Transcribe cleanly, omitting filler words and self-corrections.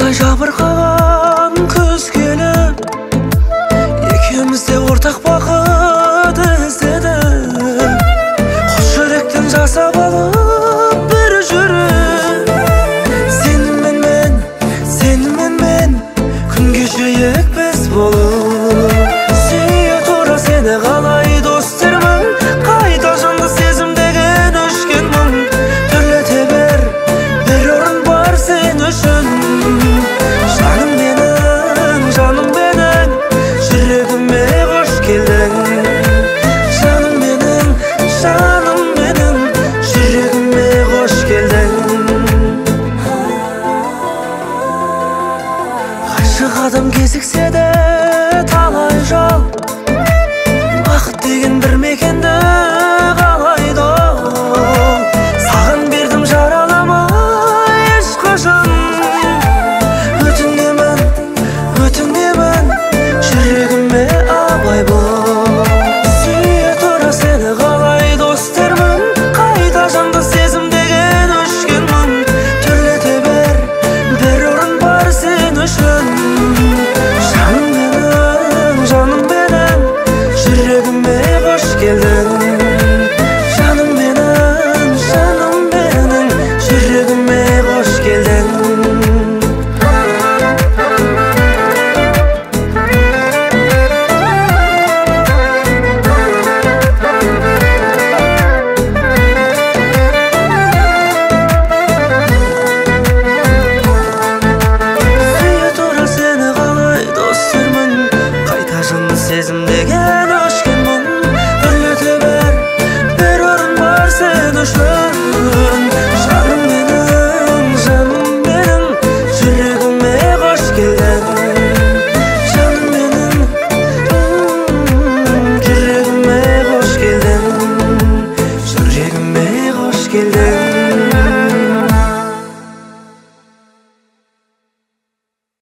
Ай жабырқаған күз келіп, екеумізде ортақ бақыт іздедік. Қос жүректен жасап алып бір жүрек. Сенімен мен күн кешейік біз болып. Сүйе тұра сені қалай достармын, қайта жанды сезімдеген өшкен мұң. Түрлете бір орын бар сен үшін. Жаным менің, жүрегіме қош келдің. Жаным менің, жүрегіме қош келдің. Ғашық адам кезіксе де